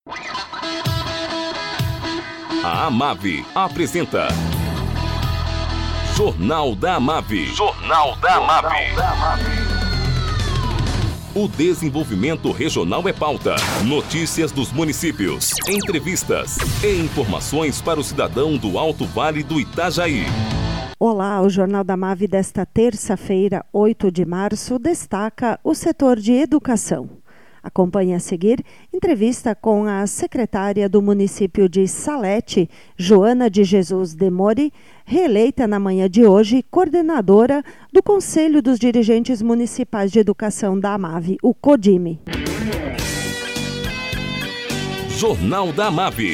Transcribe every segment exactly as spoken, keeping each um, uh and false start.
A Amave apresenta Jornal da Amave. Jornal da Amave. O desenvolvimento regional é pauta. Notícias dos municípios, entrevistas e informações para o cidadão do Alto Vale do Itajaí. Olá, o Jornal da Amave desta terça-feira, oito de março, destaca o setor de educação. Acompanhe a seguir entrevista com a secretária do município de Salete, Joana de Jesus Demori, reeleita na manhã de hoje coordenadora do Conselho dos Dirigentes Municipais de Educação da Amave, o CODIME. Jornal da Amave.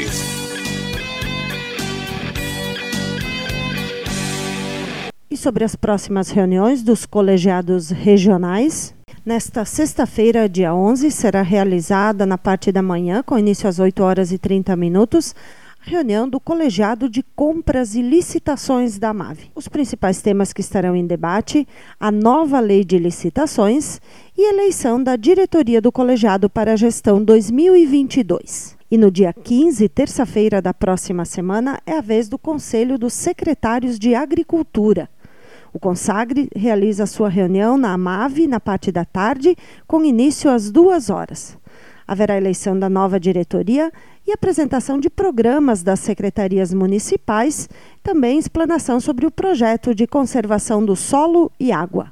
E sobre as próximas reuniões dos colegiados regionais? Nesta sexta-feira, dia onze, será realizada na parte da manhã, com início às oito horas e trinta minutos, a reunião do colegiado de compras e licitações da Amave. Os principais temas que estarão em debate: a nova lei de licitações e eleição da diretoria do colegiado para a gestão dois mil e vinte e dois. E no dia quinze, terça-feira da próxima semana, é a vez do Conselho dos Secretários de Agricultura. O Consagre realiza sua reunião na Amave na parte da tarde, com início às duas horas. Haverá eleição da nova diretoria e apresentação de programas das secretarias municipais, também explanação sobre o projeto de conservação do solo e água.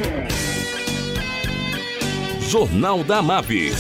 Jornal da Amave.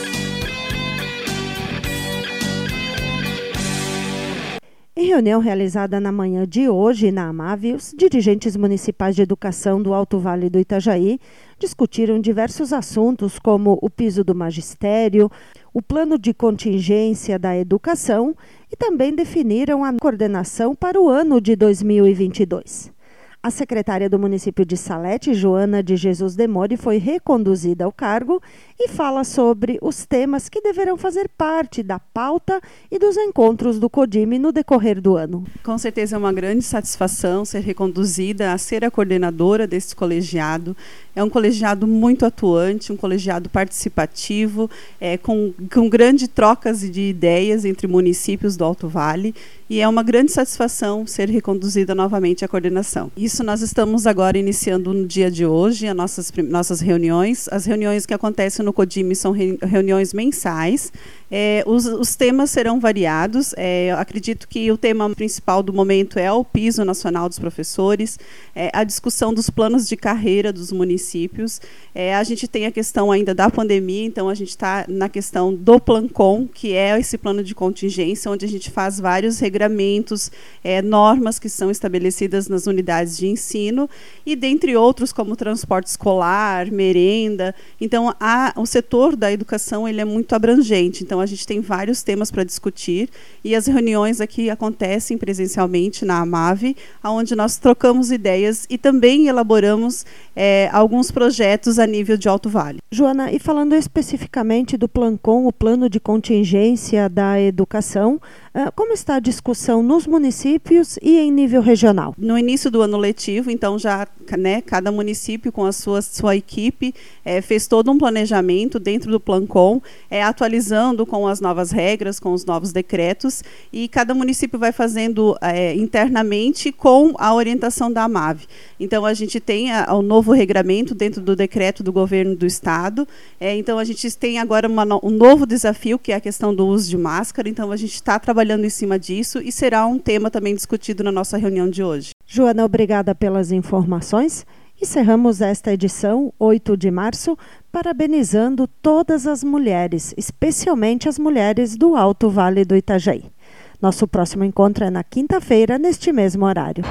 Em reunião realizada na manhã de hoje na Amave, os dirigentes municipais de educação do Alto Vale do Itajaí discutiram diversos assuntos como o piso do magistério, o plano de contingência da educação e também definiram a coordenação para o ano de dois mil e vinte e dois. A secretária do município de Salete, Joana de Jesus Demori, foi reconduzida ao cargo e fala sobre os temas que deverão fazer parte da pauta e dos encontros do CODIME no decorrer do ano. Com certeza é uma grande satisfação ser reconduzida a ser a coordenadora desse colegiado. É um colegiado muito atuante, um colegiado participativo, é, com, com grandes trocas de ideias entre municípios do Alto Vale, e é uma grande satisfação ser reconduzida novamente à coordenação. Isso nós estamos agora iniciando no dia de hoje, as nossas, nossas reuniões. As reuniões que acontecem no CODIME são re, reuniões mensais. É, os, os temas serão variados. É, eu acredito que o tema principal do momento é o piso nacional dos professores, é, a discussão dos planos de carreira dos municípios. É, a gente tem a questão ainda da pandemia, então a gente está na questão do Plancom, que é esse plano de contingência, onde a gente faz vários regramentos, é, normas que são estabelecidas nas unidades de ensino, e dentre outros como transporte escolar, merenda. Então a, o setor da educação ele é muito abrangente, então a gente tem vários temas para discutir, e as reuniões aqui acontecem presencialmente na Amave, onde nós trocamos ideias e também elaboramos é, alguns projetos a nível de Alto Vale. Joana, e falando especificamente do Plancom, o plano de contingência da educação, como está a discussão nos municípios e em nível regional? No início do ano letivo, então já, né, cada município com a sua, sua equipe é, fez todo um planejamento dentro do Plancom, é, atualizando com as novas regras, com os novos decretos, e cada município vai fazendo é, internamente com a orientação da Amave. Então a gente tem a, o novo regramento dentro do decreto do governo do estado, é, então a gente tem agora uma, um novo desafio, que é a questão do uso de máscara, então a gente está trabalhando em cima disso e será um tema também discutido na nossa reunião de hoje. Joana, obrigada pelas informações. Encerramos esta edição, oito de março, parabenizando todas as mulheres, especialmente as mulheres do Alto Vale do Itajaí. Nosso próximo encontro é na quinta-feira, neste mesmo horário.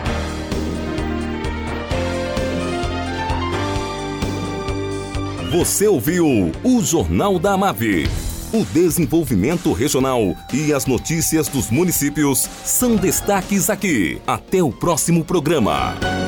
Você ouviu o Jornal da Amave. O desenvolvimento regional e as notícias dos municípios são destaques aqui. Até o próximo programa.